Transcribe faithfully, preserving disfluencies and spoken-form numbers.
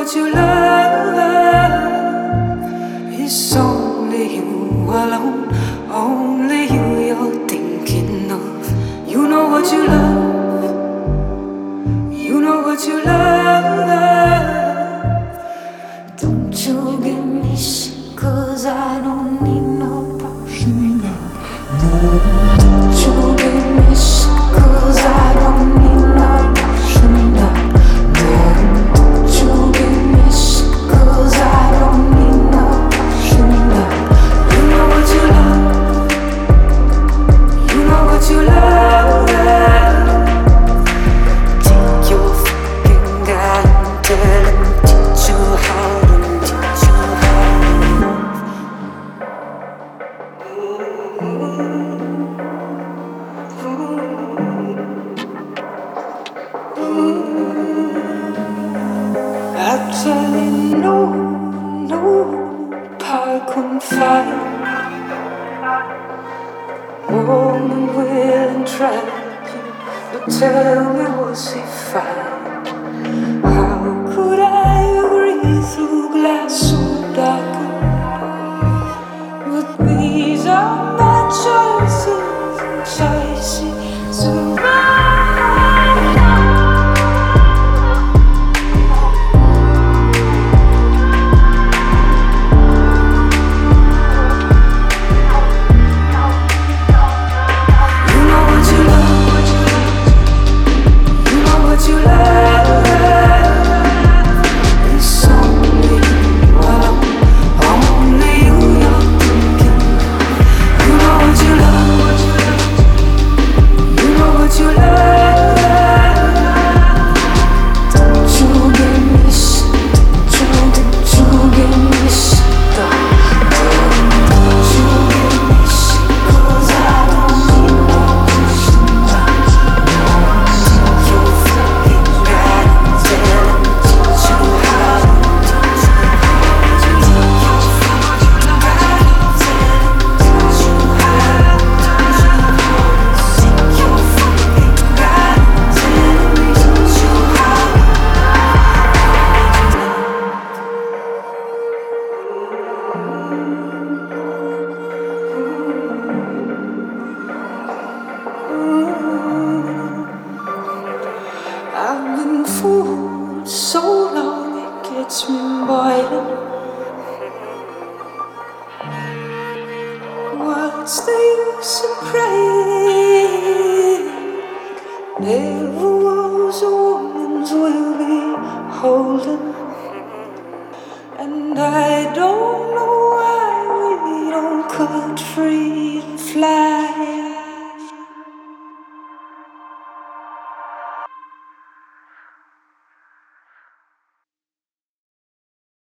what you love is only you alone, only you you're thinking of. You know what you love, you know what you love. Don't you get me sick, cause I don't need no potion. Don't you get me sick, cause I don't need no potion. Don't you get me sick, cause I don't need no potion. You know what you love, you know what you love. Take your fucking guy and tell him, teach you how to, teach you how to actually no, no, I couldn't find woman will try you, but tell me, was he fine? How could I breathe through glass so dark? But these are my choices, choices to I've been fooled so long it gets me boiling. What's the use of praying? Never was a woman's will be holding. And I don't know why we don't cut free and fly.